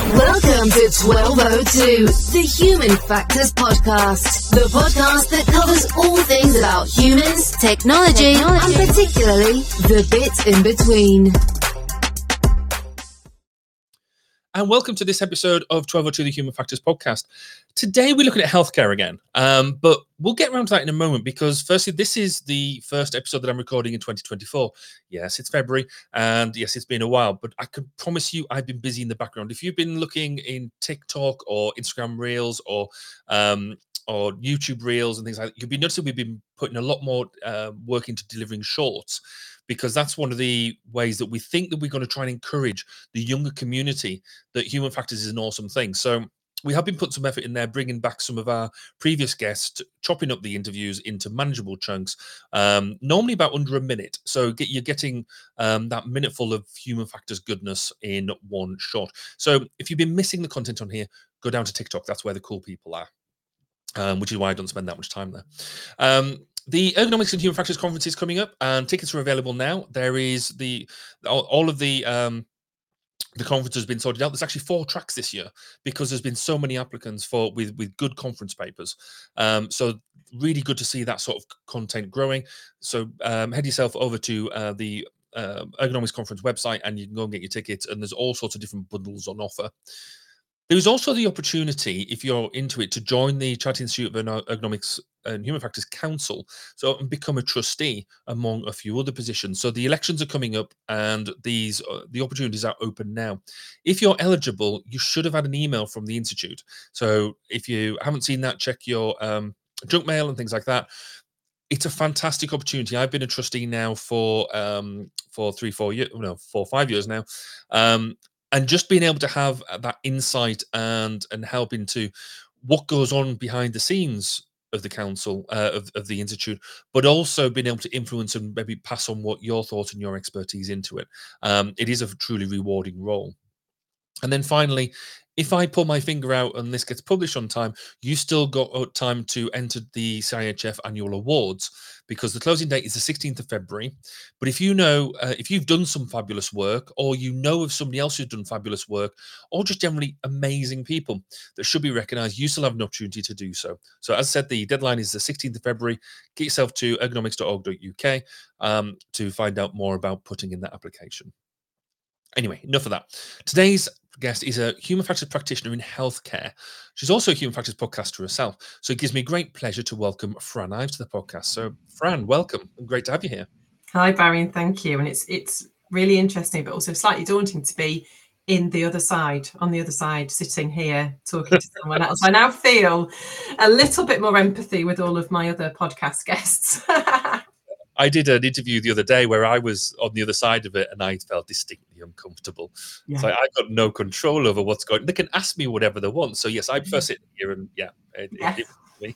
Welcome to 1202, the Human Factors Podcast. The podcast that covers all things about humans, technology, and particularly the bit in between. And welcome to this episode of 1202, the Human Factors Podcast. Today we're looking at healthcare again, but we'll get around to that in a moment because firstly, this is the first episode that I'm recording in 2024. Yes, it's February, and yes, it's been a while, but I can promise you I've been busy in the background. If you've been looking in TikTok or Instagram Reels or YouTube Reels and things like that, you'll be noticing we've been putting a lot more work into delivering shorts, because that's one of the ways that we think that we're going to try and encourage the younger community that Human Factors is an awesome thing. So we have been putting some effort in there, bringing back some of our previous guests, chopping up the interviews into manageable chunks, normally about under a minute. So you're getting that minute full of Human Factors goodness in one shot. So if you've been missing the content on here, go down to TikTok. That's where the cool people are, which is why I don't spend that much time there. The Ergonomics and Human Factors Conference is coming up, and tickets are available now. There is all of the conference has been sorted out. There's actually 4 tracks this year because there's been so many applicants with good conference papers. So really good to see that sort of content growing. So head yourself over to the Ergonomics Conference website, and you can go and get your tickets. And there's all sorts of different bundles on offer. There's also the opportunity, if you're into it, to join the Chartered Institute of Ergonomics and Human Factors Council, so and become a trustee among a few other positions. So the elections are coming up, and the opportunities are open now. If you're eligible, you should have had an email from the institute. So if you haven't seen that, check your junk mail and things like that. It's a fantastic opportunity. I've been a trustee now for 4 or 5 years now. And just being able to have that insight and help into what goes on behind the scenes of the council, of the institute, but also being able to influence and maybe pass on what your thoughts and your expertise into it. It is a truly rewarding role. And then finally, if I pull my finger out and this gets published on time, you still got time to enter the CIHF annual awards, because the closing date is the 16th of February. But if you know, if you've done some fabulous work, or you know of somebody else who's done fabulous work, or just generally amazing people that should be recognized, you still have an opportunity to do so. So as I said, the deadline is the 16th of February. Get yourself to ergonomics.org.uk to find out more about putting in that application. Anyway, enough of that. Today's guest is a Human Factors practitioner in healthcare. She's also a Human Factors podcaster herself. So it gives me great pleasure to welcome Fran Ives to the podcast. So Fran, welcome. Great to have you here. Hi, Barry, and thank you. And it's really interesting, but also slightly daunting to be on the other side, sitting here talking to someone else. I now feel a little bit more empathy with all of my other podcast guests. I did an interview the other day where I was on the other side of it, and I felt distinctly uncomfortable. Yeah. So I got no control over what's going on. They can ask me whatever they want. So yes, I prefer sitting here, and it me.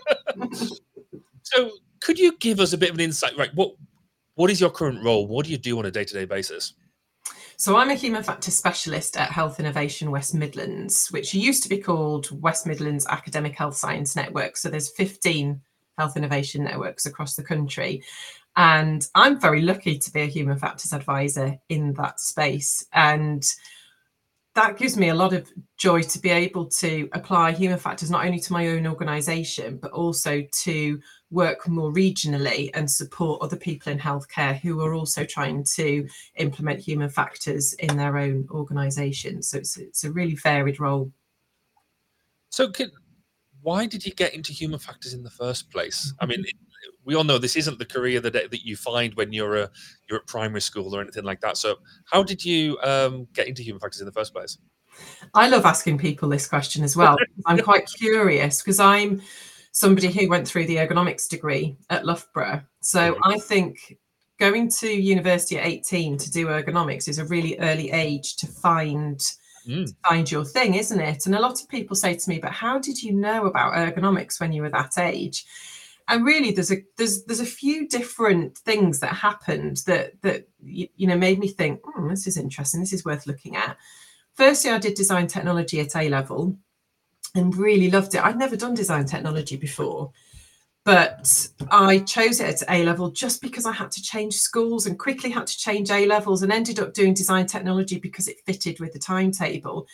So could you give us a bit of an insight? Right, what is your current role? What do you do on a day-to-day basis? So I'm a Human Factors specialist at Health Innovation West Midlands, which used to be called West Midlands Academic Health Science Network. So there's 15 health innovation networks across the country. And I'm very lucky to be a Human Factors advisor in that space. And that gives me a lot of joy to be able to apply Human Factors not only to my own organisation, but also to work more regionally and support other people in healthcare who are also trying to implement Human Factors in their own organisation. So it's a really varied role. So why did you get into Human Factors in the first place? I mean, we all know this isn't the career that you find when you're at primary school or anything like that. So how did you get into Human Factors in the first place? I love asking people this question as well. I'm quite curious because I'm somebody who went through the ergonomics degree at Loughborough. So I think going to university at 18 to do ergonomics is a really early age to find your thing, isn't it? And a lot of people say to me, but how did you know about ergonomics when you were that age? And really, there's a few different things that happened that made me think, this is interesting. This is worth looking at. Firstly, I did design technology at A level and really loved it. I'd never done design technology before, but I chose it at A level just because I had to change schools and quickly had to change A levels, and ended up doing design technology because it fitted with the timetable.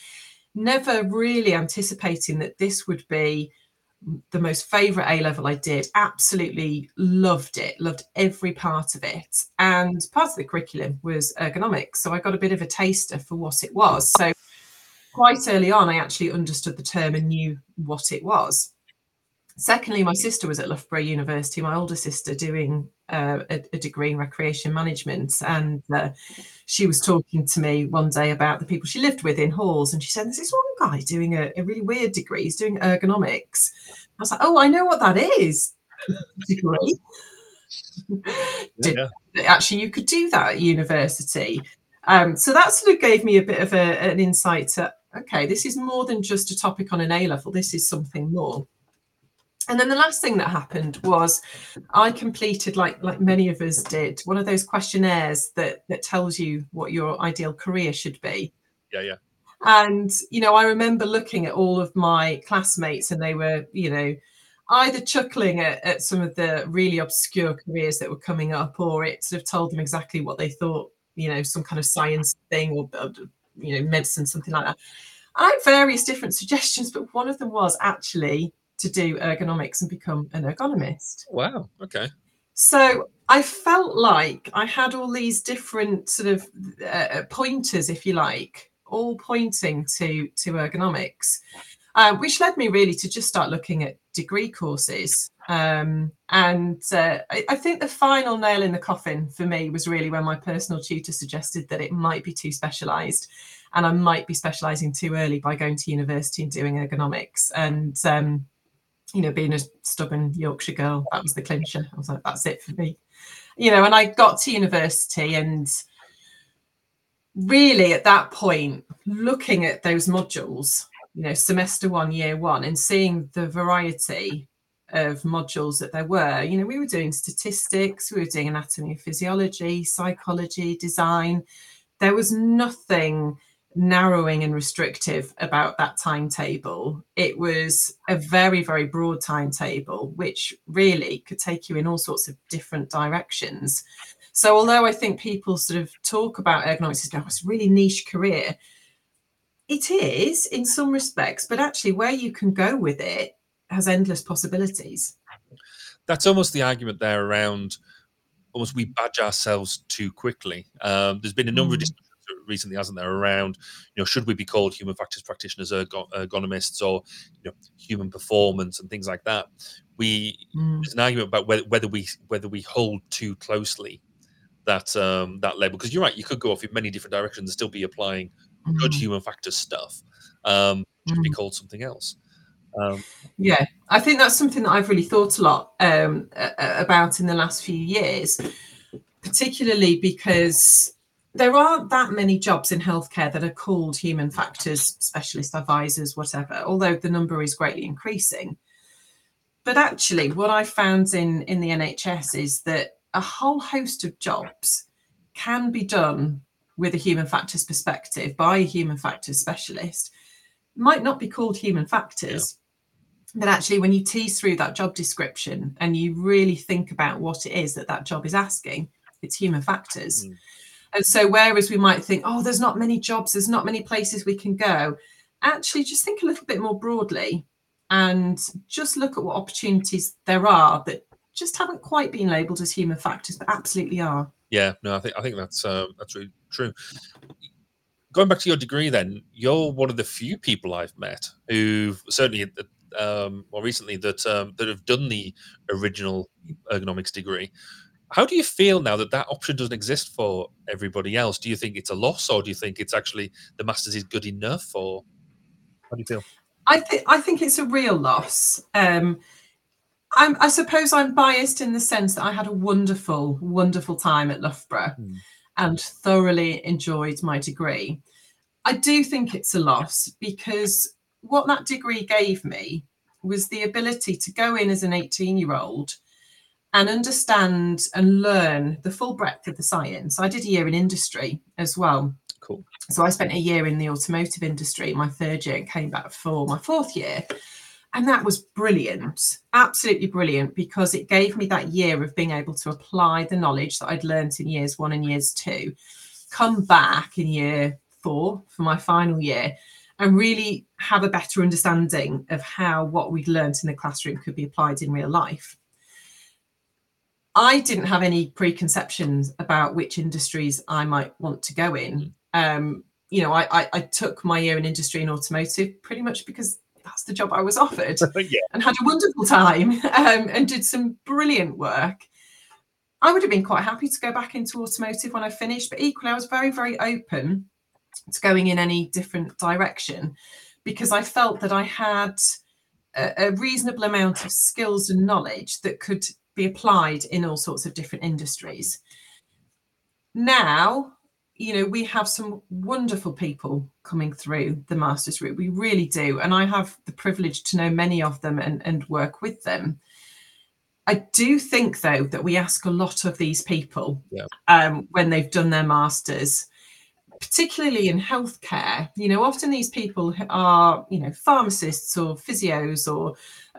never really anticipating that this would be the most favourite A-level I did. Absolutely loved it, loved every part of it. And part of the curriculum was ergonomics. So I got a bit of a taster for what it was. So quite early on, I actually understood the term and knew what it was. Secondly, my sister was at Loughborough University, my older sister, doing a degree in recreation management. And she was talking to me one day about the people she lived with in halls. And she said, there's this one guy doing a really weird degree. He's doing ergonomics. I was like, oh, I know what that is. Degree. Actually, you could do that at university. So that sort of gave me a bit of an insight to, okay, this is more than just a topic on an A-level. This is something more. And then the last thing that happened was I completed, like many of us did, one of those questionnaires that tells you what your ideal career should be. Yeah. And, I remember looking at all of my classmates, and they were, either chuckling at some of the really obscure careers that were coming up, or it sort of told them exactly what they thought, some kind of science thing or medicine, something like that. I had various different suggestions, but one of them was actually to do ergonomics and become an ergonomist. Wow. Okay. So I felt like I had all these different sort of pointers, if you like, all pointing to ergonomics, which led me really to just start looking at degree courses. I think the final nail in the coffin for me was really when my personal tutor suggested that it might be too specialised and I might be specialising too early by going to university and doing ergonomics. And being a stubborn Yorkshire girl, that was the clincher. I was like, that's it for me. And I got to university, and really at that point, looking at those modules, semester 1, year 1, and seeing the variety of modules that there were, we were doing statistics, we were doing anatomy and physiology, psychology, design. There was nothing narrowing and restrictive about that timetable. It was a very, very broad timetable, which really could take you in all sorts of different directions. So although I think people sort of talk about ergonomics as it's a really niche career, it is in some respects, but actually where you can go with it has endless possibilities. That's almost the argument there around almost we badge ourselves too quickly. There's been a number of discussions recently, hasn't there, around should we be called human factors practitioners, ergonomists, or human performance and things like that. There's an argument about whether we hold too closely that label, because you're right, you could go off in many different directions and still be applying good human factors stuff, should be called something else. Yeah, I think that's something that I've really thought a lot about in the last few years, particularly because there aren't that many jobs in healthcare that are called human factors specialist advisors, whatever, although the number is greatly increasing. But actually, what I found in the NHS is that a whole host of jobs can be done with a human factors perspective by a human factors specialist. Might not be called human factors, but actually when you tease through that job description and you really think about what it is that job is asking, it's human factors. And so whereas we might think, oh, there's not many jobs, there's not many places we can go, actually just think a little bit more broadly and just look at what opportunities there are that just haven't quite been labelled as human factors, but absolutely are. Yeah, no, I think that's really true. Going back to your degree, then, you're one of the few people I've met who've certainly more recently that have done the original ergonomics degree. How do you feel now that option doesn't exist for everybody else? Do you think it's a loss, or do you think it's actually the masters is good enough, or how do you feel? I think it's a real loss. I suppose I'm biased in the sense that I had a wonderful, wonderful time at Loughborough and thoroughly enjoyed my degree. I do think it's a loss because what that degree gave me was the ability to go in as an 18-year-old and understand and learn the full breadth of the science. I did a year in industry as well. Cool. So I spent a year in the automotive industry, my third year, and came back for my fourth year. And that was brilliant, absolutely brilliant, because it gave me that year of being able to apply the knowledge that I'd learned in years 1 and years 2, come back in year 4 for my final year, and really have a better understanding of how what we'd learned in the classroom could be applied in real life. I didn't have any preconceptions about which industries I might want to go in. I took my year in industry and automotive pretty much because that's the job I was offered. Yeah. And had a wonderful time and did some brilliant work. I would have been quite happy to go back into automotive when I finished, but equally I was very, very open to going in any different direction because I felt that I had a reasonable amount of skills and knowledge that could be applied in all sorts of different industries. Now, we have some wonderful people coming through the master's route. We really do. And I have the privilege to know many of them and work with them. I do think, though, that we ask a lot of these people when they've done their masters, particularly in healthcare. Often these people are, pharmacists or physios or,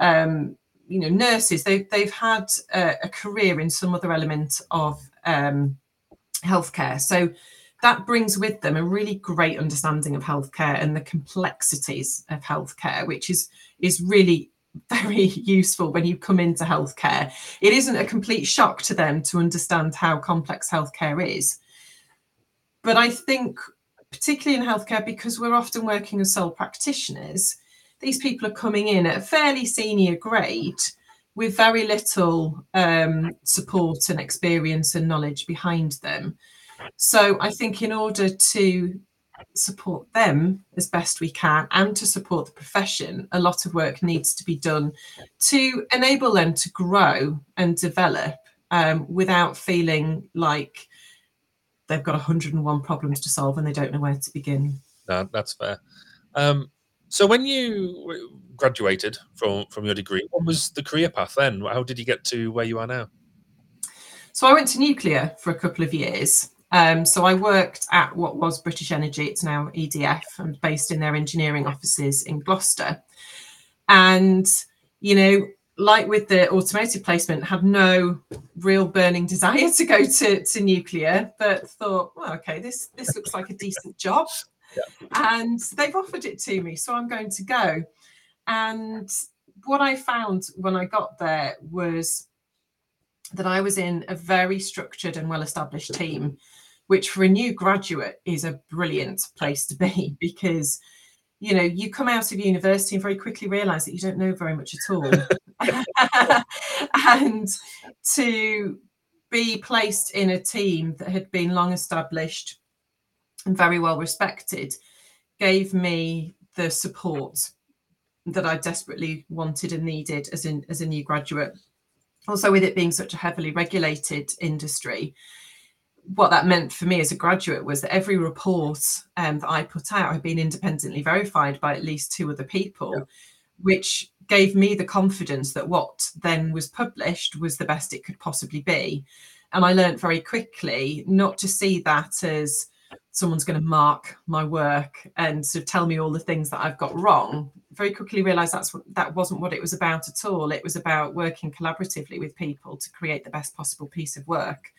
nurses. They've had a career in some other element of healthcare. So that brings with them a really great understanding of healthcare and the complexities of healthcare, which is really very useful when you come into healthcare. It isn't a complete shock to them to understand how complex healthcare is. But I think, particularly in healthcare, because we're often working as sole practitioners, these people are coming in at a fairly senior grade with very little support and experience and knowledge behind them. So I think in order to support them as best we can and to support the profession, a lot of work needs to be done to enable them to grow and develop without feeling like they've got 101 problems to solve and they don't know where to begin. No, that's fair. So when you graduated from your degree, what was the career path then? How did you get to where you are now? So I went to nuclear for a couple of years. So I worked at what was British Energy, it's now EDF. I'm based in their engineering offices in Gloucester. And, like with the automotive placement, had no real burning desire to go to nuclear, but thought, well, okay, this looks like a decent job. Yeah. And they've offered it to me, so I'm going to go. And what I found when I got there was that I was in a very structured and well-established team, which for a new graduate is a brilliant place to be because, you come out of university and very quickly realise that you don't know very much at all. And to be placed in a team that had been long established and very well respected gave me the support that I desperately wanted and needed as a new graduate. Also, with it being such a heavily regulated industry, what that meant for me as a graduate was that every report that I put out had been independently verified by at least 2 other people, which gave me the confidence that what then was published was the best it could possibly be. And I learned very quickly not to see that as someone's going to mark my work and sort of tell me all the things that I've got wrong. Very quickly realised that wasn't what it was about at all. It was about working collaboratively with people to create the best possible piece of work.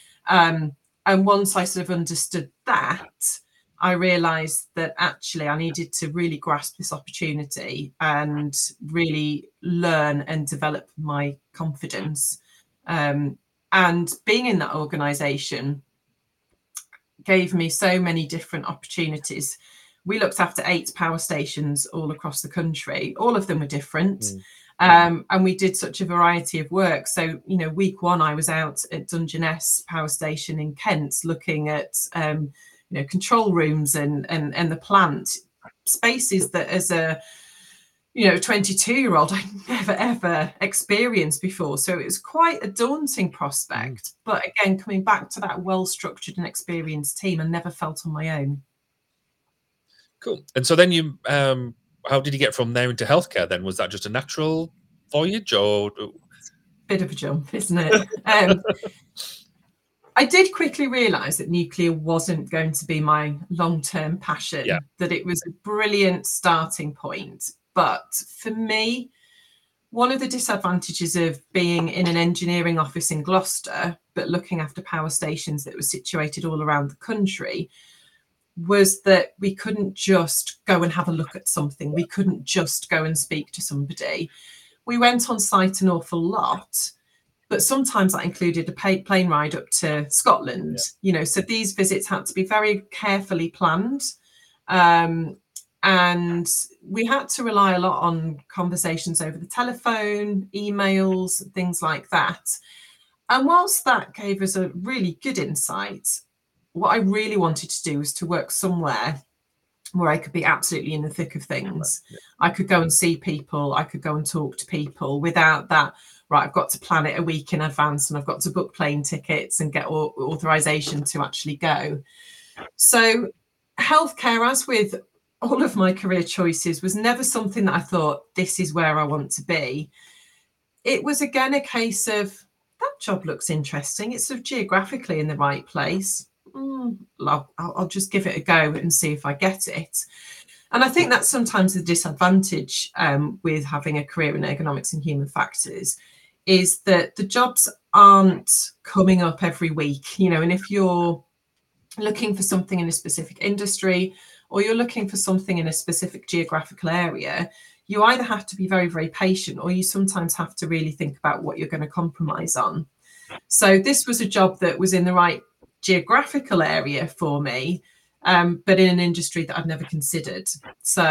And once I sort of understood that, I realised that actually I needed to really grasp this opportunity and really learn and develop my confidence. And being in that organisation gave me so many different opportunities. We looked after 8 power stations all across the country. All of them were different. And we did such a variety of work. So, week 1, I was out at Dungeness Power Station in Kent looking at, control rooms and the plant, spaces that as a, 22-year-old, I never, ever experienced before. So it was quite a daunting prospect. But again, coming back to that well-structured and experienced team, I never felt on my own. Cool. And so then you, how did you get from there into healthcare then? Was that just a natural voyage or? Bit of a jump, isn't it? I did quickly realise that nuclear wasn't going to be my long-term passion, that it was a brilliant starting point. But for me, one of the disadvantages of being in an engineering office in Gloucester, but looking after power stations that were situated all around the country, was that we couldn't just go and have a look at something. We couldn't just go and speak to somebody. We went on site an awful lot, but sometimes that included a plane ride up to Scotland. So these visits had to be very carefully planned. And we had to rely a lot on conversations over the telephone, emails, things like that. And whilst that gave us a really good insight, what I really wanted to do was to work somewhere where I could be absolutely in the thick of things. I could go and see people, I could go and talk to people without that, right, I've got to plan it a week in advance and I've got to book plane tickets and get authorization to actually go. So healthcare, as with all of my career choices, was never something that I thought, this is where I want to be. It was again a case of, that job looks interesting. It's sort of geographically in the right place. I'll just give it a go and see if I get it. And I think that's sometimes the disadvantage with having a career in ergonomics and human factors, is that the jobs aren't coming up every week, and if you're looking for something in a specific industry or you're looking for something in a specific geographical area, you either have to be very, very patient, or you sometimes have to really think about what you're going to compromise on. So this was a job that was in the right geographical area for me, but in an industry that I'd never considered. So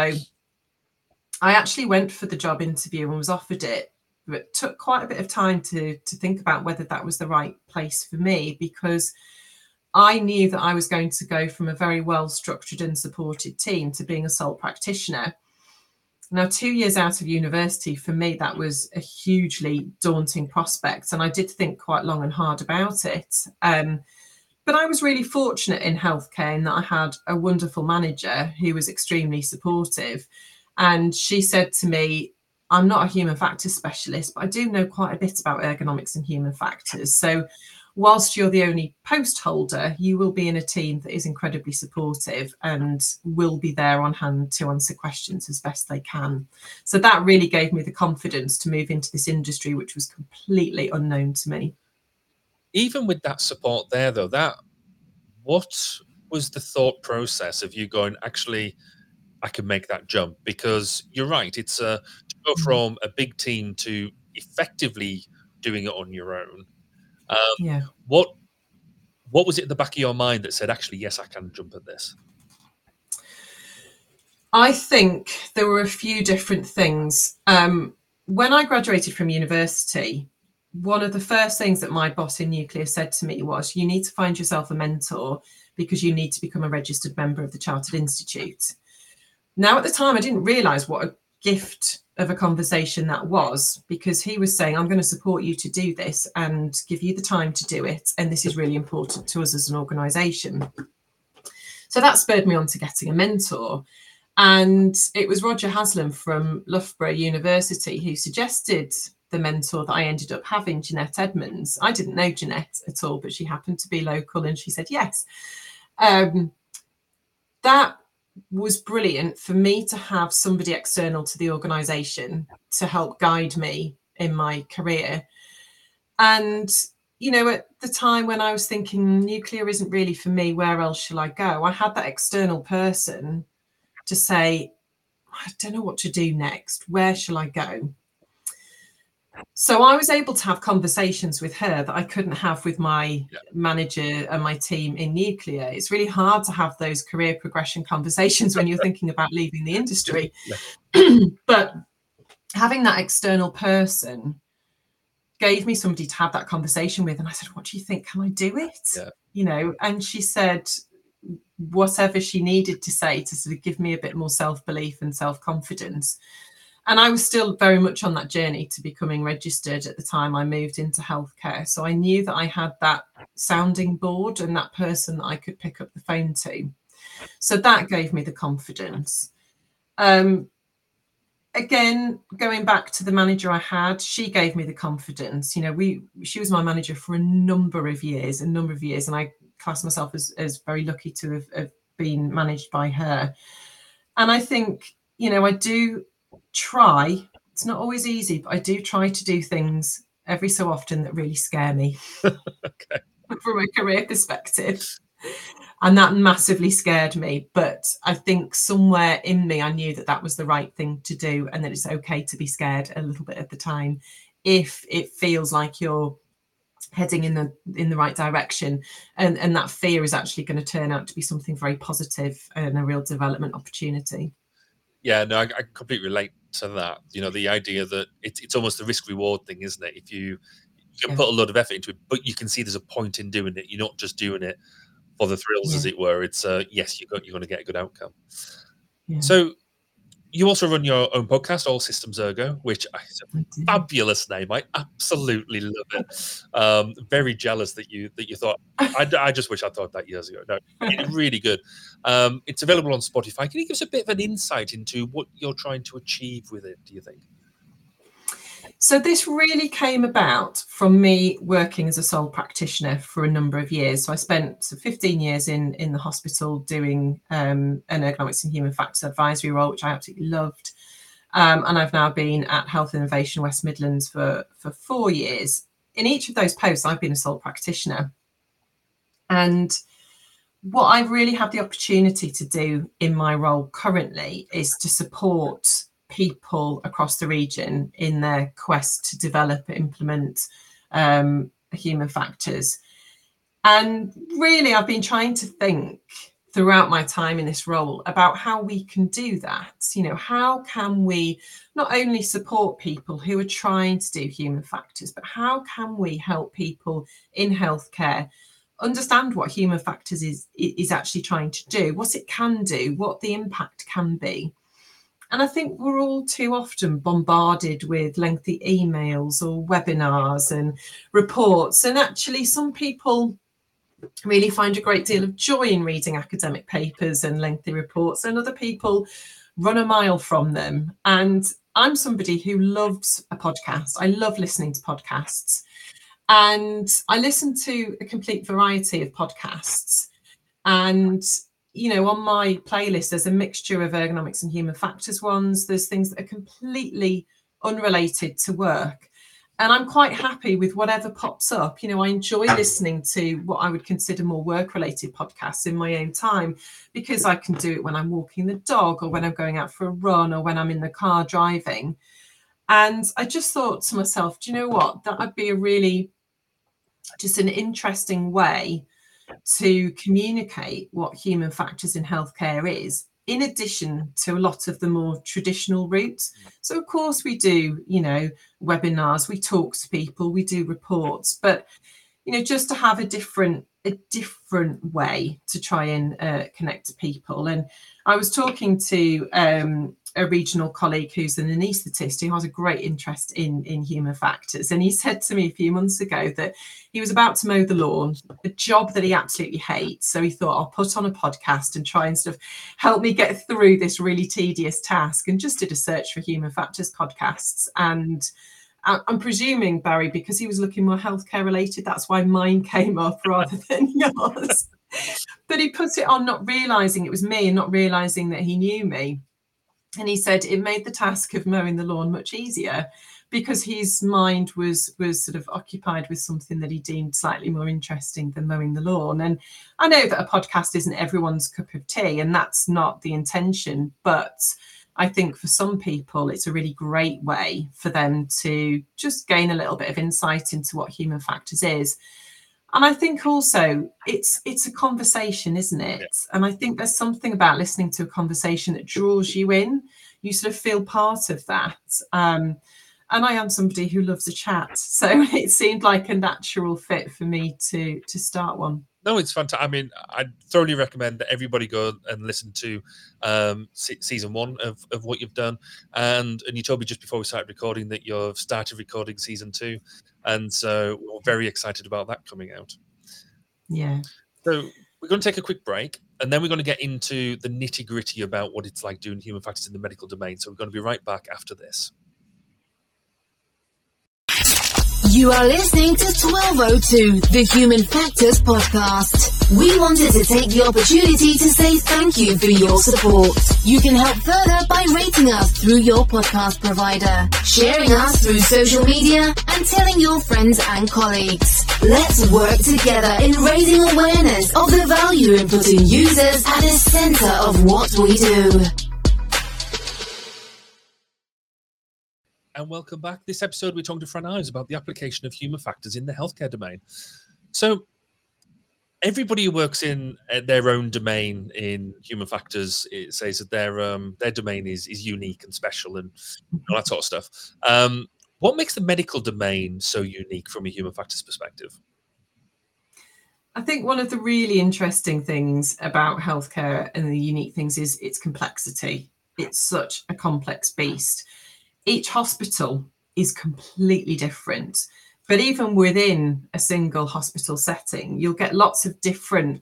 I actually went for the job interview and was offered it, but it took quite a bit of time to think about whether that was the right place for me, because I knew that I was going to go from a very well structured and supported team to being a sole practitioner. Now, 2 years out of university, for me, that was a hugely daunting prospect. And I did think quite long and hard about it. But I was really fortunate in healthcare in that I had a wonderful manager who was extremely supportive. And she said to me, I'm not a human factors specialist, but I do know quite a bit about ergonomics and human factors. So whilst you're the only post holder, you will be in a team that is incredibly supportive and will be there on hand to answer questions as best they can. So that really gave me the confidence to move into this industry, which was completely unknown to me. Even with that support there, though, what was the thought process of you going, actually, I can make that jump? Because you're right, it's to go from a big team to effectively doing it on your own. What was it at the back of your mind that said, actually, yes, I can jump at this? I think there were a few different things. When I graduated from university, one of the first things that my boss in Nuclear said to me was, you need to find yourself a mentor because you need to become a registered member of the Chartered Institute. Now, at the time, I didn't realise what a gift of a conversation that was, because he was saying, I'm going to support you to do this and give you the time to do it. And this is really important to us as an organisation. So that spurred me on to getting a mentor. And it was Roger Haslam from Loughborough University who suggested the mentor that I ended up having, Jeanette Edmonds. I didn't know Jeanette at all, but she happened to be local and she said yes. That was brilliant for me to have somebody external to the organisation to help guide me in my career. And, at the time when I was thinking nuclear isn't really for me, where else shall I go? I had that external person to say, I don't know what to do next. Where shall I go? So I was able to have conversations with her that I couldn't have with my manager and my team in nuclear. It's really hard to have those career progression conversations when you're thinking about leaving the industry. But having that external person gave me somebody to have that conversation with. And I said, what do you think? Can I do it? And she said whatever she needed to say to sort of give me a bit more self-belief and self-confidence. And I was still very much on that journey to becoming registered at the time I moved into healthcare. So I knew that I had that sounding board and that person that I could pick up the phone to. So that gave me the confidence. Again, going back to the manager I had, she gave me the confidence. She was my manager for a number of years, and I class myself as very lucky to have been managed by her. And I think, I do try, it's not always easy, but I do try to do things every so often that really scare me. Okay. From a career perspective. And that massively scared me. But I think somewhere in me, I knew that that was the right thing to do, and that it's okay to be scared a little bit at the time if it feels like you're heading in the right direction, and that fear is actually going to turn out to be something very positive and a real development opportunity. Yeah, no, I completely relate to that. You know, the idea that it's almost the risk reward thing, isn't it? If you can put a lot of effort into it, but you can see there's a point in doing it. You're not just doing it for the thrills, as it were. It's yes, you're going to get a good outcome. Yeah. So you also run your own podcast, All Systems Ergo, which is a fabulous name. I absolutely love it. Very jealous that you thought. I just wish I thought that years ago. No, it's really good. It's available on Spotify. Can you give us a bit of an insight into what you're trying to achieve with it, do you think? So this really came about from me working as a sole practitioner for a number of years. So I spent 15 years in the hospital doing an ergonomics and human factors advisory role, which I absolutely loved. And I've now been at Health Innovation West Midlands for 4 years. In each of those posts, I've been a sole practitioner. And what I really have the opportunity to do in my role currently is to support people across the region in their quest to develop and implement human factors. And really, I've been trying to think throughout my time in this role about how we can do that. You know, how can we not only support people who are trying to do human factors, but how can we help people in healthcare understand what human factors is actually trying to do, what it can do, what the impact can be. And I think we're all too often bombarded with lengthy emails or webinars and reports. And actually, some people really find a great deal of joy in reading academic papers and lengthy reports, and other people run a mile from them. And I'm somebody who loves a podcast. I love listening to podcasts. And I listen to a complete variety of podcasts. And you know, on my playlist, there's a mixture of ergonomics and human factors ones. There's things that are completely unrelated to work. And I'm quite happy with whatever pops up. You know, I enjoy listening to what I would consider more work-related podcasts in my own time, because I can do it when I'm walking the dog, or when I'm going out for a run, or when I'm in the car driving. And I just thought to myself, do you know what? That would be a really just an interesting way to communicate what human factors in healthcare is, in addition to a lot of the more traditional routes. So of course we do, you know, webinars, we talk to people, we do reports, but you know, just to have a different way to try and connect to people. And I was talking to a regional colleague who's an anaesthetist who has a great interest in human factors. And he said to me a few months ago that he was about to mow the lawn, a job that he absolutely hates. So he thought, I'll put on a podcast and try and sort of help me get through this really tedious task, and just did a search for human factors podcasts. And I'm presuming, Barry, because he was looking more healthcare related, that's why mine came up rather than yours. But he put it on not realising it was me, and not realising that he knew me. And he said it made the task of mowing the lawn much easier, because his mind was sort of occupied with something that he deemed slightly more interesting than mowing the lawn. And I know that a podcast isn't everyone's cup of tea, and that's not the intention, but I think for some people, it's a really great way for them to just gain a little bit of insight into what human factors is. And I think also it's a conversation, isn't it? Yeah. And I think there's something about listening to a conversation that draws you in. You sort of feel part of that. And I am somebody who loves a chat. So it seemed like a natural fit for me to start one. No, it's fantastic. I mean, I thoroughly recommend that everybody go and listen to season 1 of what you've done. And you told me just before we started recording that you've started recording season 2. And so we're very excited about that coming out. Yeah. So we're going to take a quick break, and then we're going to get into the nitty-gritty about what it's like doing human factors in the medical domain. So we're going to be right back after this. You are listening to 1202, the Human Factors Podcast. We wanted to take the opportunity to say thank you for your support. You can help further by rating supporting us through your podcast provider, sharing us through social media, and telling your friends and colleagues. Let's work together in raising awareness of the value in putting users at the center of what we do. And welcome back. This episode, we're talking to Fran Ives about the application of human factors in the healthcare domain. So everybody who works in their own domain in human factors, it says that their domain is unique and special and all that sort of stuff. What makes the medical domain so unique from a human factors perspective? I think one of the really interesting things about healthcare and the unique things is its complexity. It's such a complex beast. Each hospital is completely different, but even within a single hospital setting, you'll get lots of different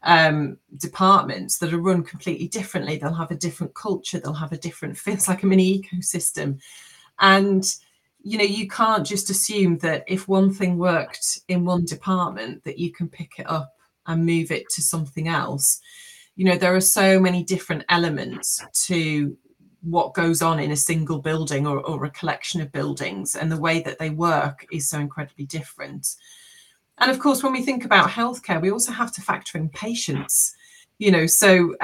departments that are run completely differently. They'll have a different culture, they'll have a different feel. It's like a mini ecosystem. And, you know, you can't just assume that if one thing worked in one department, that you can pick it up and move it to something else. You know, there are so many different elements to what goes on in a single building or a collection of buildings, and the way that they work is so incredibly different. And of course, when we think about healthcare, we also have to factor in patients, you know. So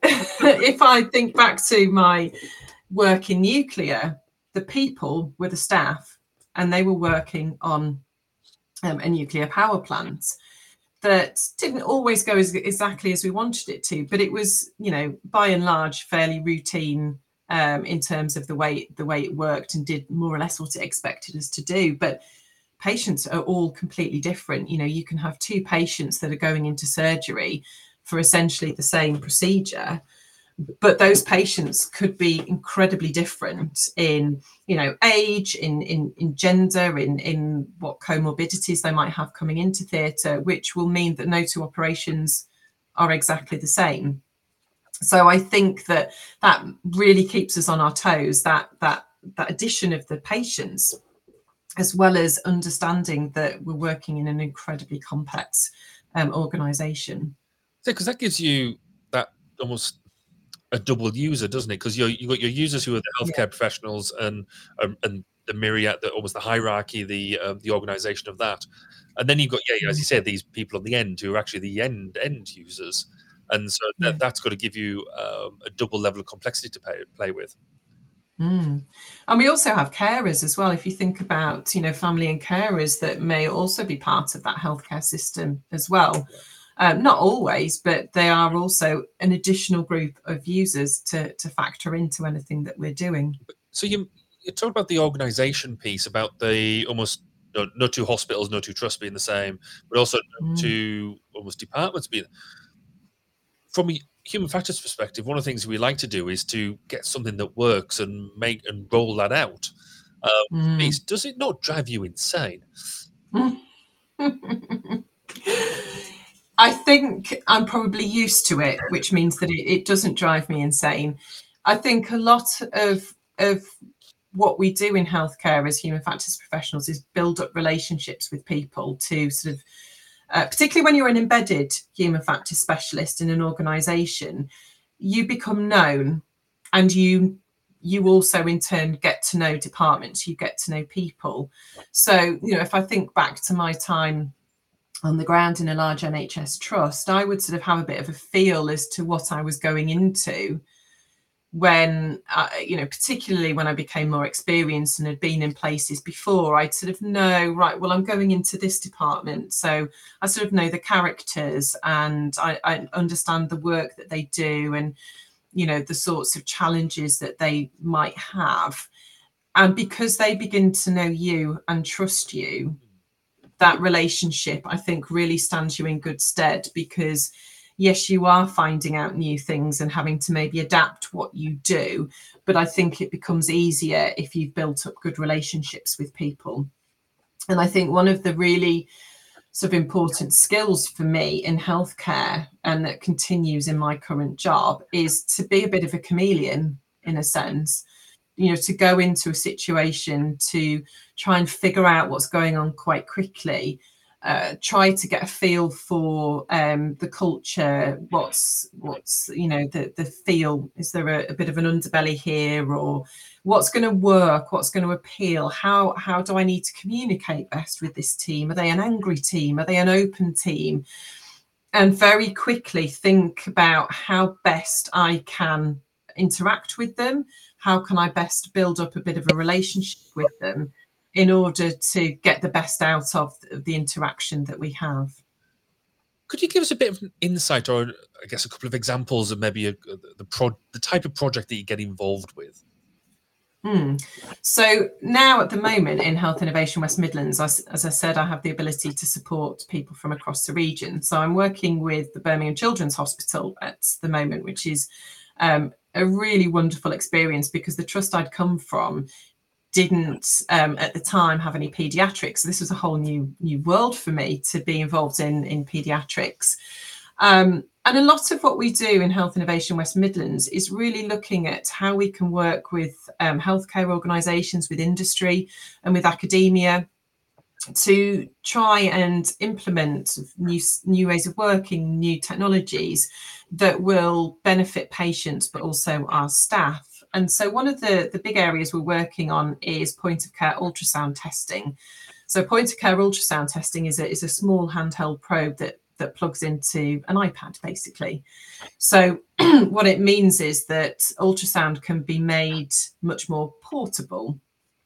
if I think back to my work in nuclear, the people were the staff, and they were working on a nuclear power plant that didn't always go exactly as we wanted it to, but it was, you know, by and large fairly routine in terms of the way it worked, and did more or less what it expected us to do. But patients are all completely different. You know, you can have two patients that are going into surgery for essentially the same procedure, but those patients could be incredibly different in, you know, age, in gender, in what comorbidities they might have coming into theatre, which will mean that no two operations are exactly the same. So I think that really keeps us on our toes, that addition of the patients, as well as understanding that we're working in an incredibly complex organisation. Yeah, because that gives you that almost a double user, doesn't it? Because you've got your users who are the healthcare professionals and the myriad, almost the hierarchy, the organisation of that, and then you've got as you said, these people on the end who are actually the end users. And so that's got to give you a double level of complexity to play with. And we also have carers as well. If you think about, you know, family and carers that may also be part of that healthcare system as well. Not always, but they are also an additional group of users to factor into anything that we're doing. So you talk about the organisation piece, about the almost no two hospitals, no two trusts being the same, but also no two almost departments being. From a human factors perspective, one of the things we like to do is to get something that works and roll that out. Does it not drive you insane? I think I'm probably used to it, which means that it doesn't drive me insane. I think a lot of what we do in healthcare as human factors professionals is build up relationships with people to sort of, particularly when you're an embedded human factors specialist in an organisation, you become known, and you also in turn get to know departments, you get to know people. So, you know, if I think back to my time on the ground in a large NHS trust, I would sort of have a bit of a feel as to what I was going into when, you know, particularly when I became more experienced and had been in places before, I'd sort of know, right, well, I'm going into this department. So I sort of know the characters, and I understand the work that they do, and, you know, the sorts of challenges that they might have. And because they begin to know you and trust you, that relationship, I think, really stands you in good stead, because yes, you are finding out new things and having to maybe adapt what you do, but I think it becomes easier if you've built up good relationships with people. And I think one of the really sort of important skills for me in healthcare, and that continues in my current job, is to be a bit of a chameleon in a sense. You know, to go into a situation, to try and figure out what's going on quite quickly, try to get a feel for the culture, what's the feel, is there a bit of an underbelly here, or what's going to work, what's going to appeal, how do I need to communicate best with this team? Are they an angry team? Are they an open team? And very quickly think about how best I can interact with them, how can I best build up a bit of a relationship with them in order to get the best out of the interaction that we have. Could you give us a bit of an insight, or I guess a couple of examples of maybe the type of project that you get involved with? So now at the moment in Health Innovation West Midlands, as I said, I have the ability to support people from across the region. So I'm working with the Birmingham Children's Hospital at the moment, which is a really wonderful experience, because the trust I'd come from didn't at the time have any paediatrics. So this was a whole new world for me to be involved in paediatrics. And a lot of what we do in Health Innovation West Midlands is really looking at how we can work with healthcare organisations, with industry and with academia to try and implement new ways of working, new technologies that will benefit patients, but also our staff. And so one of the big areas we're working on is point of care ultrasound testing. So point of care ultrasound testing is a small handheld probe that plugs into an iPad, basically. So what it means is that ultrasound can be made much more portable.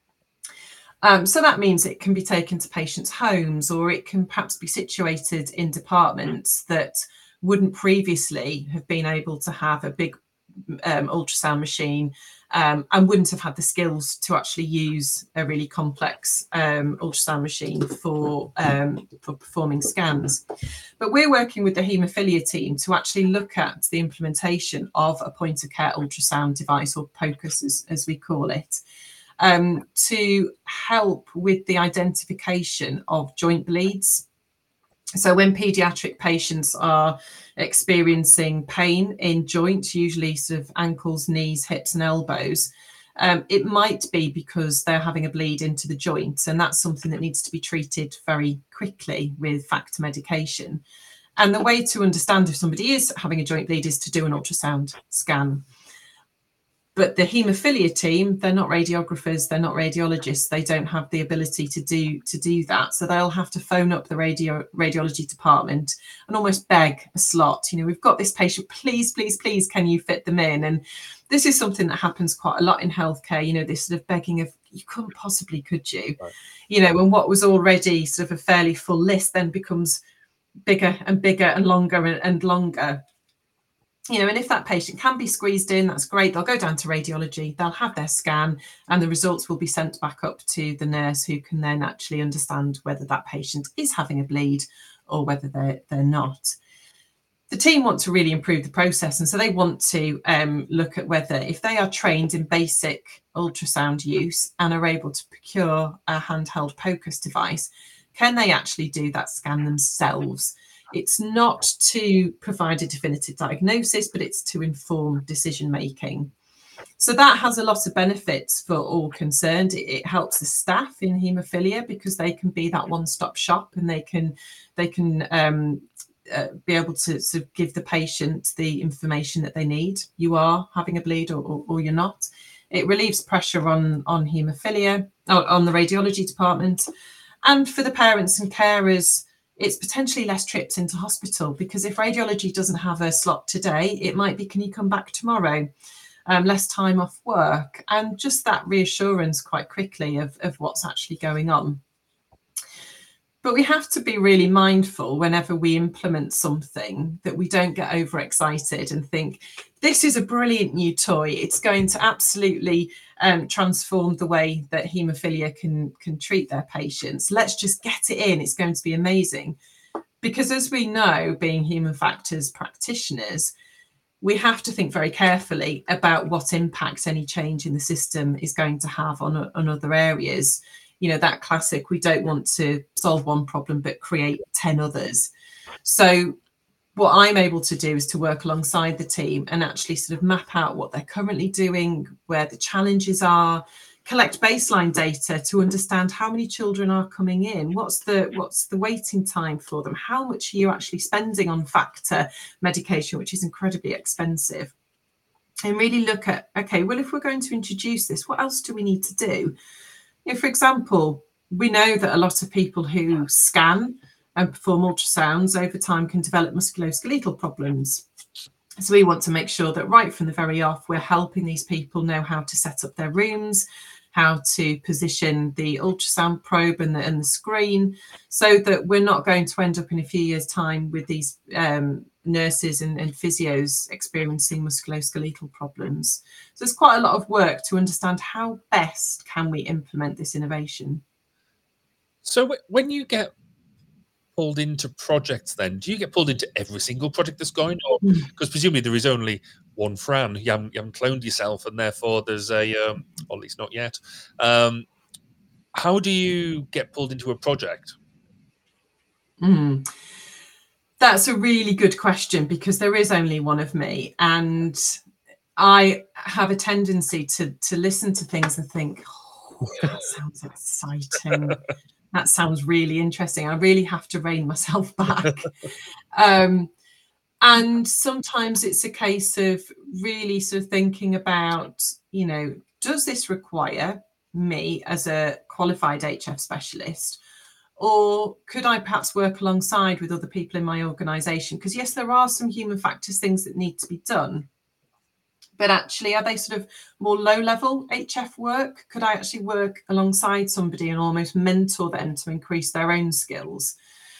So that means it can be taken to patients' homes, or it can perhaps be situated in departments that wouldn't previously have been able to have a big ultrasound machine, and wouldn't have had the skills to actually use a really complex ultrasound machine for performing scans. But we're working with the haemophilia team to actually look at the implementation of a point of care ultrasound device, or POCUS as we call it, to help with the identification of joint bleeds. So when paediatric patients are experiencing pain in joints, usually sort of ankles, knees, hips and elbows, it might be because they're having a bleed into the joint, and that's something that needs to be treated very quickly with factor medication. And the way to understand if somebody is having a joint bleed is to do an ultrasound scan. But the haemophilia team, they're not radiographers, they're not radiologists, they don't have the ability to do that. So they'll have to phone up the radiology department and almost beg a slot. We've got this patient, please, please, please, can you fit them in? And this is something that happens quite a lot in healthcare, this sort of begging of, you couldn't possibly, could you? Right. And what was already sort of a fairly full list then becomes bigger and bigger and longer and longer. And if that patient can be squeezed in, that's great. They'll go down to radiology, they'll have their scan, and the results will be sent back up to the nurse, who can then actually understand whether that patient is having a bleed or whether they're not. The team want to really improve the process, and so they want to look at whether, if they are trained in basic ultrasound use and are able to procure a handheld POCUS device, can they actually do that scan themselves? It's not to provide a definitive diagnosis, but it's to inform decision making. So that has a lot of benefits for all concerned. It helps the staff in haemophilia, because they can be that one-stop shop, and they can be able to sort of give the patient the information that they need. You are having a bleed or you're not. It relieves pressure on haemophilia, on the radiology department, and for the parents and carers. It's potentially less trips into hospital, because if radiology doesn't have a slot today, it might be, can you come back tomorrow? Less time off work, and just that reassurance quite quickly of what's actually going on. But we have to be really mindful whenever we implement something that we don't get overexcited and think, this is a brilliant new toy, it's going to absolutely transform the way that haemophilia can treat their patients. Let's just get it in, it's going to be amazing. Because as we know, being human factors practitioners, we have to think very carefully about what impacts any change in the system is going to have on other areas. That classic, we don't want to solve one problem but create 10 others. So what I'm able to do is to work alongside the team and actually sort of map out what they're currently doing, where the challenges are. collect baseline data to understand how many children are coming in, what's the waiting time for them, how much are you actually spending on factor medication, which is incredibly expensive, and really look at, okay, well, if we're going to introduce this, what else do we need to do? For example, we know that a lot of people who scan and perform ultrasounds over time can develop musculoskeletal problems. So we want to make sure that right from the very off, we're helping these people know how to set up their rooms, how to position the ultrasound probe and the screen, so that we're not going to end up in a few years' time with these nurses and physios experiencing musculoskeletal problems. So there's quite a lot of work to understand how best can we implement this innovation. So when you get pulled into projects, then do you get pulled into every single project that's going on? Because presumably there is only one Fran. You haven't cloned yourself, and therefore there's a or at least not yet. How do you get pulled into a project? That's a really good question, because there is only one of me, and I have a tendency to listen to things and think, oh, that sounds exciting. That sounds really interesting. I really have to rein myself back. And sometimes it's a case of really sort of thinking about, does this require me as a qualified HF specialist? Or could I perhaps work alongside with other people in my organisation? Because yes, there are some human factors things that need to be done. But actually, are they sort of more low-level HF work? Could I actually work alongside somebody and almost mentor them to increase their own skills?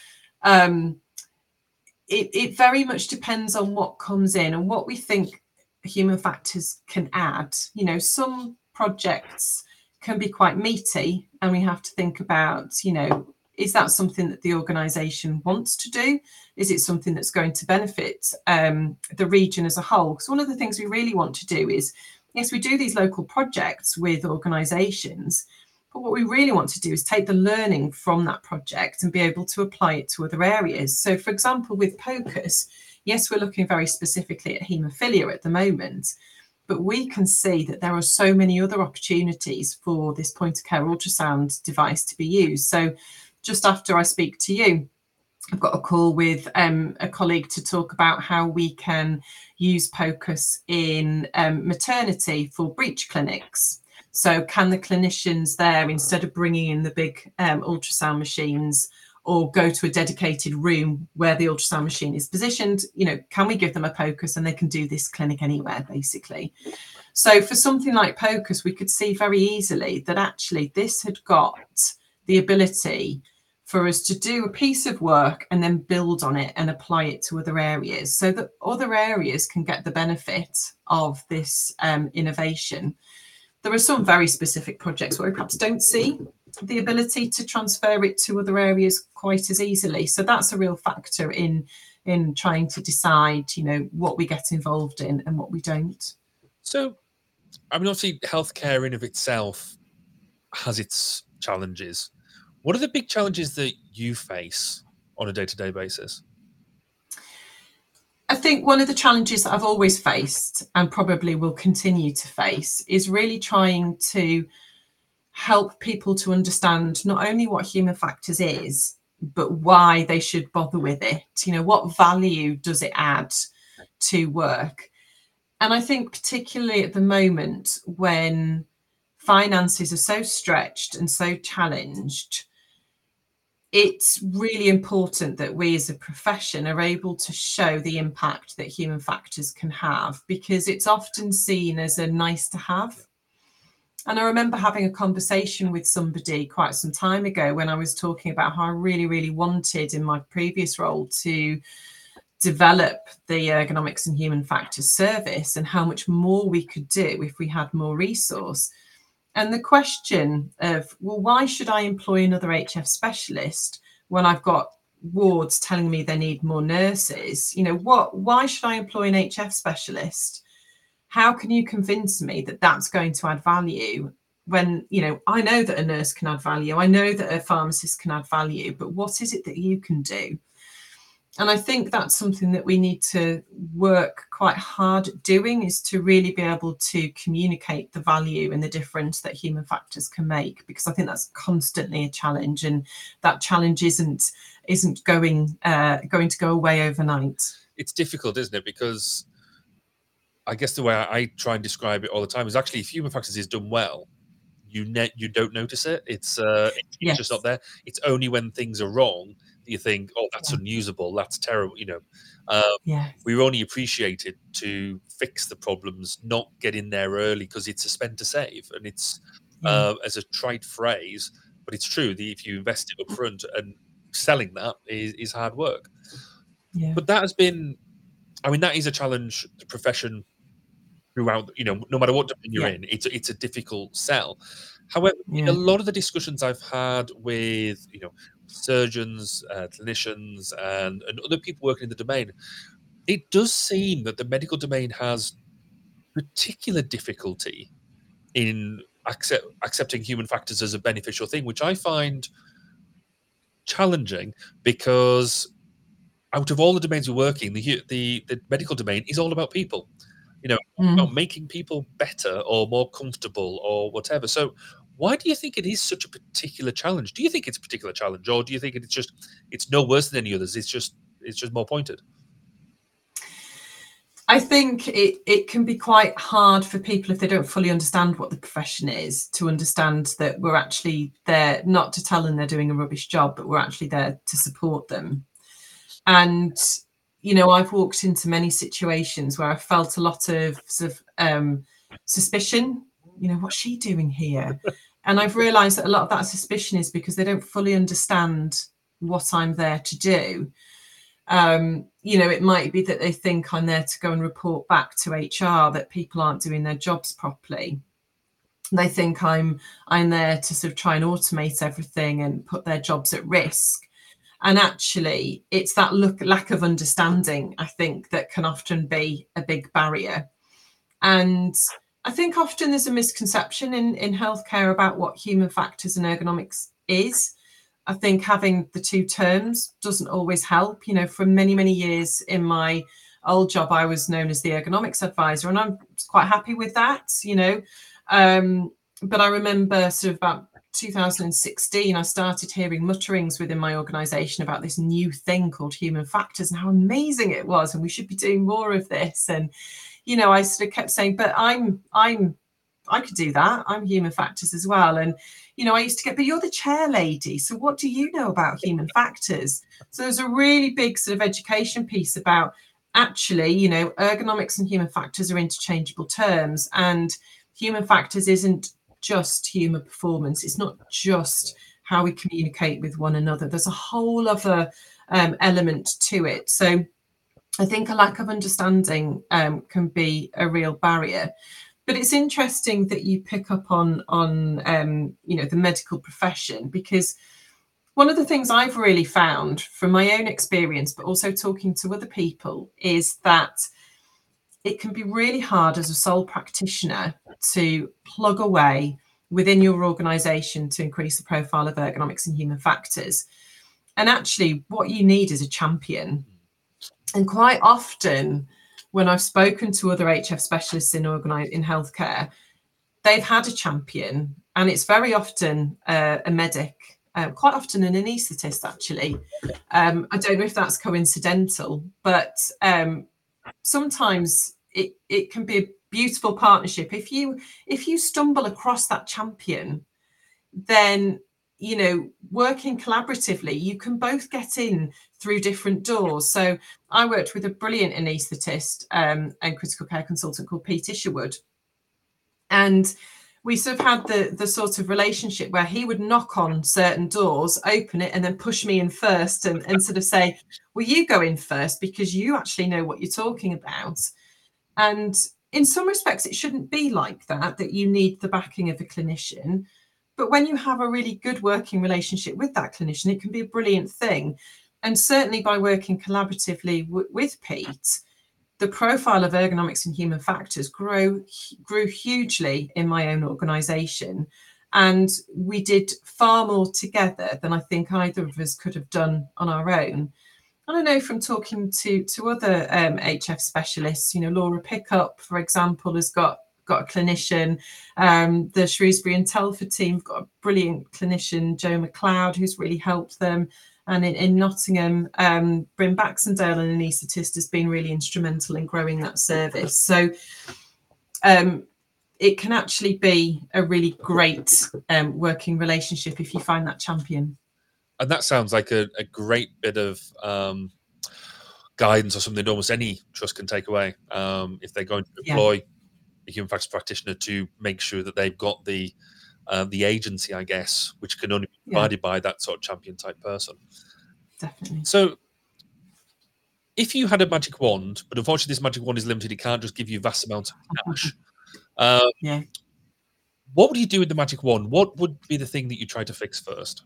It very much depends on what comes in and what we think human factors can add. Some projects can be quite meaty, and we have to think about, is that something that the organisation wants to do? Is it something that's going to benefit the region as a whole? Because one of the things we really want to do is, yes, we do these local projects with organisations, but what we really want to do is take the learning from that project and be able to apply it to other areas. So, for example, with POCUS, yes, we're looking very specifically at haemophilia at the moment, but we can see that there are so many other opportunities for this point-of-care ultrasound device to be used. So just after I speak to you, I've got a call with a colleague to talk about how we can use POCUS in maternity for breech clinics. So can the clinicians there, instead of bringing in the big ultrasound machines or go to a dedicated room where the ultrasound machine is positioned, can we give them a POCUS and they can do this clinic anywhere, basically? So for something like POCUS, we could see very easily that actually this had got the ability for us to do a piece of work and then build on it and apply it to other areas, so that other areas can get the benefit of this innovation. There are some very specific projects where we perhaps don't see the ability to transfer it to other areas quite as easily. So that's a real factor in trying to decide, what we get involved in and what we don't. So, obviously, healthcare in of itself has its challenges. What are the big challenges that you face on a day-to-day basis? I think one of the challenges that I've always faced and probably will continue to face is really trying to help people to understand not only what human factors is, but why they should bother with it. What value does it add to work? And I think particularly at the moment when finances are so stretched and so challenged, it's really important that we as a profession are able to show the impact that human factors can have, because it's often seen as a nice to have. And I remember having a conversation with somebody quite some time ago when I was talking about how I really, really wanted in my previous role to develop the ergonomics and human factors service and how much more we could do if we had more resource. And the question of, well, why should I employ another HF specialist when I've got wards telling me they need more nurses? Why should I employ an HF specialist? How can you convince me that that's going to add value when, I know that a nurse can add value. I know that a pharmacist can add value, but what is it that you can do? And I think that's something that we need to work quite hard at doing, is to really be able to communicate the value and the difference that human factors can make, because I think that's constantly a challenge, and that challenge isn't going to go away overnight. It's difficult, isn't it? Because I guess the way I try and describe it all the time is, actually, if human factors is done well, you don't notice it. It's just not there. It's only when things are wrong that you think, oh, that's unusable, that's terrible. We only appreciate it to fix the problems, not get in there early, because it's a spend to save. And it's as a trite phrase, but it's true. If you invest it up front, and selling that is hard work. But that has been, that is a challenge the profession throughout, no matter what domain you're in, it's a difficult sell. However, in a lot of the discussions I've had with, surgeons, clinicians, and other people working in the domain, it does seem that the medical domain has particular difficulty in accepting human factors as a beneficial thing, which I find challenging, because out of all the domains we're working, the medical domain is all about people. About making people better or more comfortable or whatever. So why do you think it is such a particular challenge? Do you think it's a particular challenge, or do you think it's no worse than any others? It's just more pointed. I think it can be quite hard for people, if they don't fully understand what the profession is, to understand that we're actually there not to tell them they're doing a rubbish job, but we're actually there to support them. And I've walked into many situations where I felt a lot of sort of suspicion. What's she doing here? And I've realised that a lot of that suspicion is because they don't fully understand what I'm there to do. It might be that they think I'm there to go and report back to HR that people aren't doing their jobs properly. They think I'm there to sort of try and automate everything and put their jobs at risk. And actually, it's that lack of understanding, I think, that can often be a big barrier. And I think often there's a misconception in healthcare about what human factors and ergonomics is. I think having the two terms doesn't always help. For many, many years in my old job, I was known as the ergonomics advisor, and I'm quite happy with that, But I remember sort of about 2016, I started hearing mutterings within my organisation about this new thing called human factors and how amazing it was, and we should be doing more of this. And I sort of kept saying, but I could do that. I'm human factors as well. And I used to get, but you're the chair lady, so what do you know about human factors? So there's a really big sort of education piece about, actually, ergonomics and human factors are interchangeable terms, and human factors isn't just human performance. It's not just how we communicate with one another. There's a whole other element to it. So I think a lack of understanding can be a real barrier. But it's interesting that you pick up on the medical profession, because one of the things I've really found from my own experience, but also talking to other people, is that it can be really hard as a sole practitioner to plug away within your organisation to increase the profile of ergonomics and human factors. And actually, what you need is a champion. And quite often, when I've spoken to other HF specialists in healthcare, they've had a champion, and it's very often a medic, quite often an anaesthetist, actually. I don't know if that's coincidental, but sometimes it can be a beautiful partnership. If you stumble across that champion, then working collaboratively, you can both get in through different doors. So I worked with a brilliant anaesthetist and critical care consultant called Pete Isherwood, and we sort of had the sort of relationship where he would knock on certain doors, open it, and then push me in first, and sort of say, well, you go in first because you actually know what you're talking about. And in some respects, it shouldn't be like that you need the backing of a clinician. But when you have a really good working relationship with that clinician, it can be a brilliant thing. And certainly by working collaboratively with Pete, the profile of ergonomics and human factors grew hugely in my own organisation. And we did far more together than I think either of us could have done on our own. And I know from talking to other HF specialists, Laura Pickup, for example, has got a clinician. The Shrewsbury and Telford team have got a brilliant clinician, Joe McLeod, who's really helped them. And in Nottingham, Bryn Baxendale and anaesthetist has been really instrumental in growing that service. So it can actually be a really great working relationship if you find that champion. And that sounds like a great bit of guidance or something that almost any trust can take away if they're going to employ a human factors practitioner to make sure that they've got the agency, I guess, which can only be provided by that sort of champion type person. Definitely. So if you had a magic wand, but unfortunately this magic wand is limited, it can't just give you vast amounts of cash. What would you do with the magic wand? What would be the thing that you try to fix first?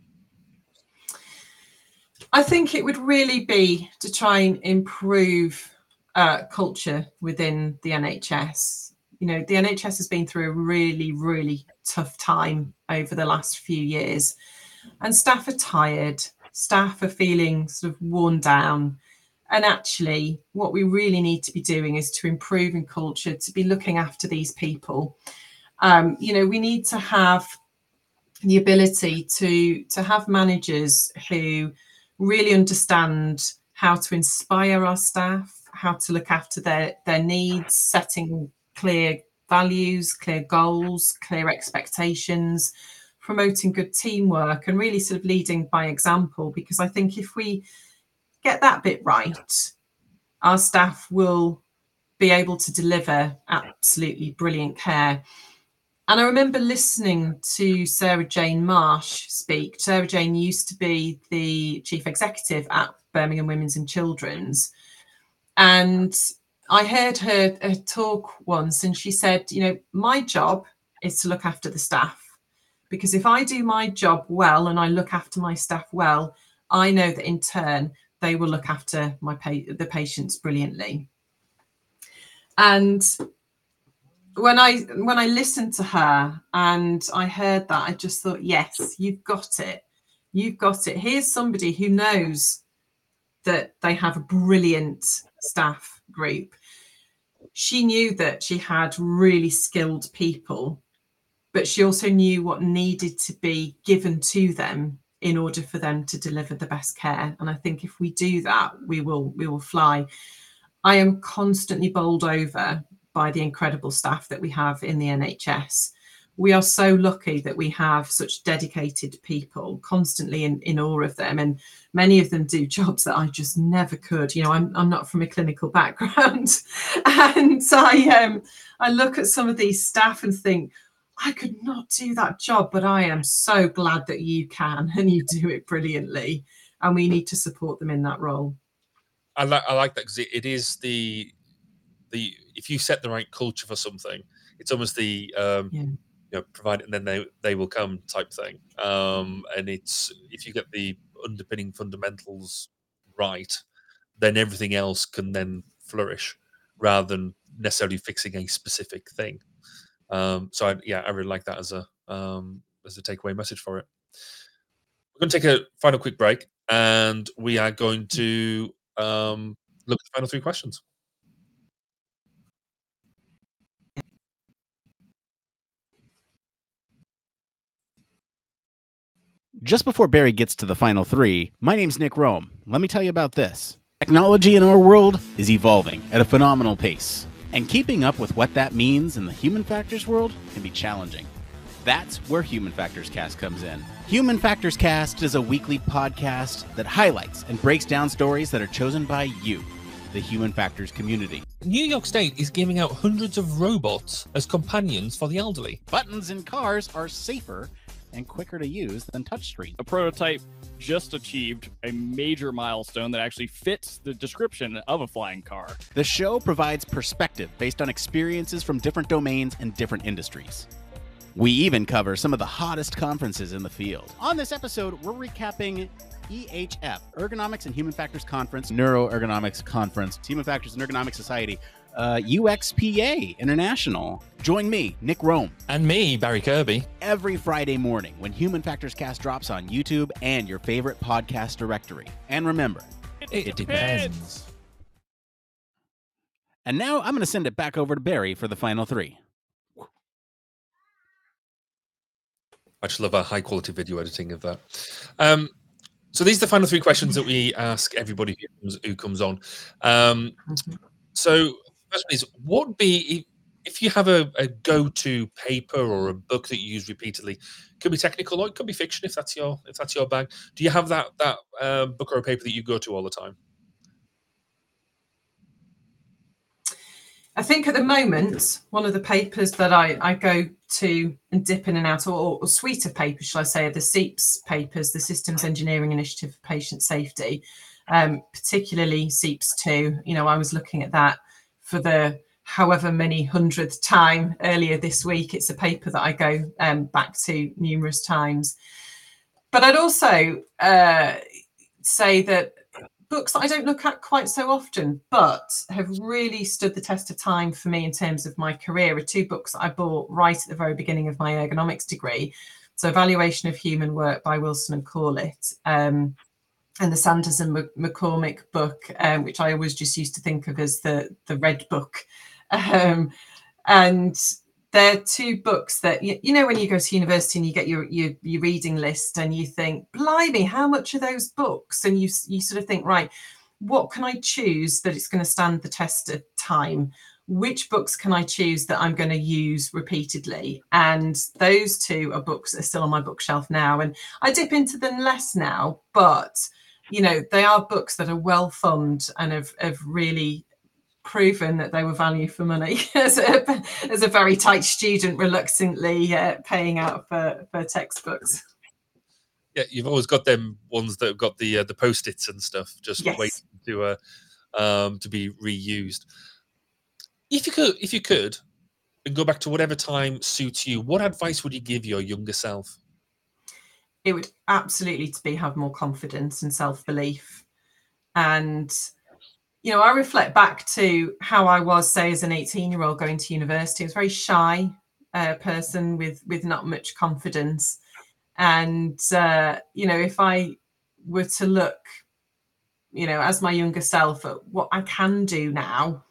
I think it would really be to try and improve culture within the NHS. The NHS has been through a really, really tough time over the last few years, and staff are tired. Staff are feeling sort of worn down. And actually, what we really need to be doing is to improve in culture, to be looking after these people. We need to have the ability to have managers who really understand how to inspire our staff, how to look after their needs, setting clear values, clear goals, clear expectations, promoting good teamwork, and really sort of leading by example. Because I think if we get that bit right, our staff will be able to deliver absolutely brilliant care. And I remember listening to Sarah Jane Marsh speak. Sarah Jane used to be the chief executive at Birmingham Women's and Children's. And I heard her talk once, and she said, my job is to look after the staff. Because if I do my job well and I look after my staff well, I know that in turn, they will look after the patients brilliantly. And when I listened to her and I heard that, I just thought, yes, you've got it. You've got it. Here's somebody who knows that they have a brilliant staff group. She knew that she had really skilled people, but she also knew what needed to be given to them in order for them to deliver the best care. And I think if we do that, we will fly. I am constantly bowled over by the incredible staff that we have in the NHS. We are so lucky that we have such dedicated people, constantly in awe of them. And many of them do jobs that I just never could. I'm not from a clinical background. And I look at some of these staff and think, I could not do that job, but I am so glad that you can, and you do it brilliantly. And we need to support them in that role. I like that, because it is the if you set the right culture for something, it's almost the provide it and then they will come type thing. And it's, if you get the underpinning fundamentals right, then everything else can then flourish rather than necessarily fixing a specific thing. So I really like that as a takeaway message for it. We're going to take a final quick break, and we are going to look at the final 3 questions. Just before Barry gets to the final 3, my name's Nick Rome. Let me tell you about this. Technology in our world is evolving at a phenomenal pace, and keeping up with what that means in the human factors world can be challenging. That's where Human Factors Cast comes in. Human Factors Cast is a weekly podcast that highlights and breaks down stories that are chosen by you, the Human Factors community. New York State is giving out hundreds of robots as companions for the elderly. Buttons in cars are safer and quicker to use than touchscreen. A prototype just achieved a major milestone that actually fits the description of a flying car. The show provides perspective based on experiences from different domains and different industries. We even cover some of the hottest conferences in the field. On this episode, we're recapping EHF, Ergonomics and Human Factors Conference, Neuroergonomics Conference, Human Factors and Ergonomics Society, UXPA International. Join me, Nick Rome. And me, Barry Kirby. Every Friday morning when Human Factors Cast drops on YouTube and your favorite podcast directory. And remember, It depends. And now I'm going to send it back over to Barry for the final three. I just love our high quality video editing of that. So these are the final three questions that we ask everybody who comes on. So first one is, what would be, if you have a go-to paper or a book that you use repeatedly, could be technical or it could be fiction if that's your bag. Do you have that book or a paper that you go to all the time? I think at the moment, one of the papers that I go to and dip in and out, or suite of papers, shall I say, are the SEEPS papers, the Systems Engineering Initiative for Patient Safety, particularly SEEPS 2. You know, I was looking at that for the however many hundredth time earlier this week. It's a paper that I go back to numerous times. But I'd also say that books that I don't look at quite so often, but have really stood the test of time for me in terms of my career, are two books that I bought right at the very beginning of my ergonomics degree. So Evaluation of Human Work by Wilson and Corlett, and the Sanders and McCormick book, which I always just used to think of as the red book. And they're two books that, you know, when you go to university and you get your reading list and you think, blimey, how much are those books? And you sort of think, right, what can I choose that it's going to stand the test of time? Which books can I choose that I'm going to use repeatedly? And those two are books that are still on my bookshelf now. And I dip into them less now, but, you know, they are books that are well thumbed and have really proven that they were value for money as a very tight student reluctantly paying out for textbooks. Yeah, you've always got them ones that have got the post-its and stuff just waiting to be reused. If you could and go back to whatever time suits you, what advice would you give your younger self? It would absolutely have more confidence and self-belief. And you know, I reflect back to how I was, say, as an 18-year-old going to university. I was a very shy person with not much confidence. And, you know, if I were to look, you know, as my younger self at what I can do now,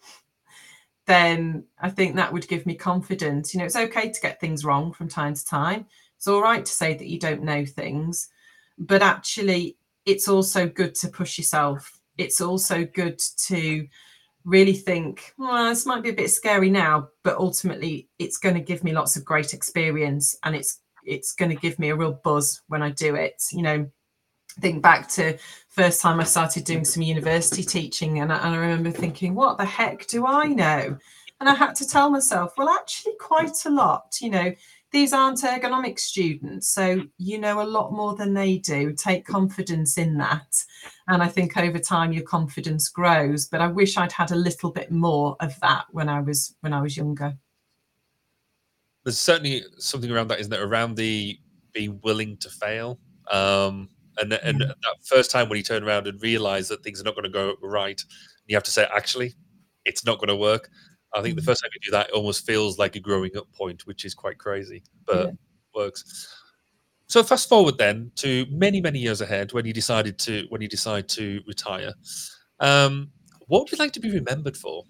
then I think that would give me confidence. You know, it's okay to get things wrong from time to time. It's all right to say that you don't know things, but actually it's also good to push yourself. It's also good to really think, well, this might be a bit scary now, but ultimately it's going to give me lots of great experience, and it's going to give me a real buzz when I do it. You know, think back to first time I started doing some university teaching, and I remember thinking, what the heck do I know? And I had to tell myself, well, actually quite a lot. You know, these aren't ergonomic students, so you know a lot more than they do. Take confidence in that. And I think over time your confidence grows, but I wish I'd had a little bit more of that when I was younger. There's certainly something around that, isn't there? Around the being willing to fail. And that first time when you turn around and realize that things are not going to go right, you have to say, actually, it's not going to work. I think the first time you do that, it almost feels like a growing up point, which is quite crazy, but works. So fast forward then to many, many years ahead when you decide to retire. What would you like to be remembered for?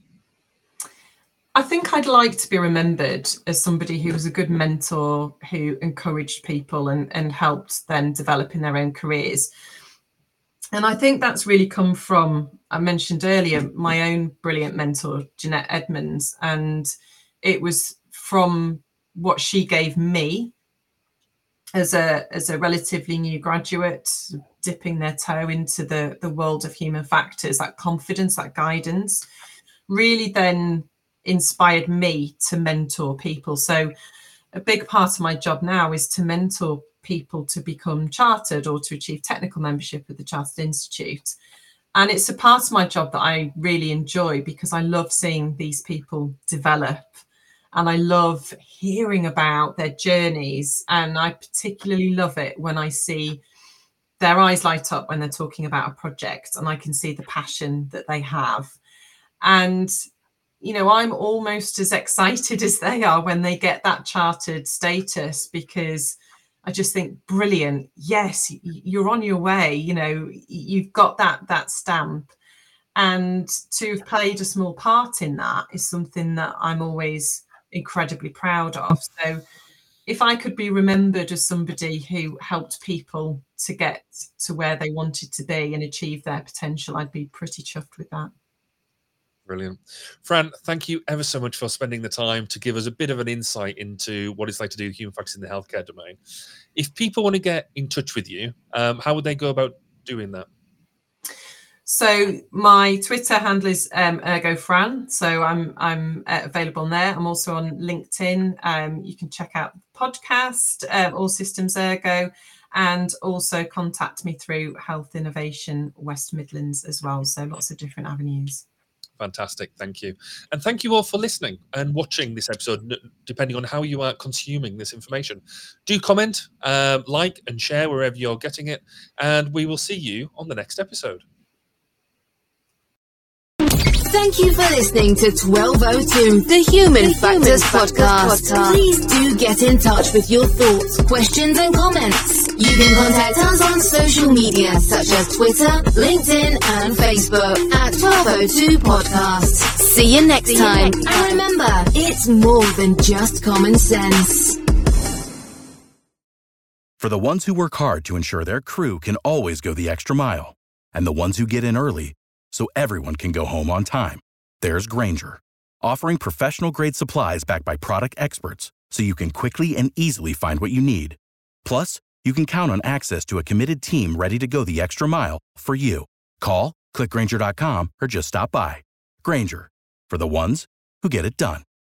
I think I'd like to be remembered as somebody who was a good mentor, who encouraged people and helped them develop in their own careers. And I think that's really come from, I mentioned earlier, my own brilliant mentor, Jeanette Edmonds. And it was from what she gave me as a relatively new graduate, dipping their toe into the world of human factors, that confidence, that guidance, really then inspired me to mentor people. So a big part of my job now is to mentor people to become chartered or to achieve technical membership at the Chartered Institute. And it's a part of my job that I really enjoy because I love seeing these people develop, and I love hearing about their journeys. And I particularly love it when I see their eyes light up when they're talking about a project, and I can see the passion that they have. And you know, I'm almost as excited as they are when they get that chartered status, because I just think, brilliant. Yes, you're on your way. You've got that stamp. And to have played a small part in that is something that I'm always incredibly proud of. So if I could be remembered as somebody who helped people to get to where they wanted to be and achieve their potential, I'd be pretty chuffed with that. Brilliant. Fran, thank you ever so much for spending the time to give us a bit of an insight into what it's like to do human factors in the healthcare domain. If people want to get in touch with you, how would they go about doing that? So my Twitter handle is ErgoFran. So I'm available on there. I'm also on LinkedIn. You can check out the podcast, All Systems Ergo, and also contact me through Health Innovation West Midlands as well. So lots of different avenues. Fantastic. Thank you. And thank you all for listening and watching this episode, depending on how you are consuming this information. Do comment, like and share wherever you're getting it. And we will see you on the next episode. Thank you for listening to 1202, the Human Factors Podcast. Please do get in touch with your thoughts, questions, and comments. You can contact us on social media such as Twitter, LinkedIn, and Facebook at 1202 Podcast. See you next time. And remember, it's more than just common sense. For the ones who work hard to ensure their crew can always go the extra mile, and the ones who get in early so everyone can go home on time, there's Grainger, offering professional-grade supplies backed by product experts so you can quickly and easily find what you need. Plus, you can count on access to a committed team ready to go the extra mile for you. Call, click Grainger.com, or just stop by. Grainger, for the ones who get it done.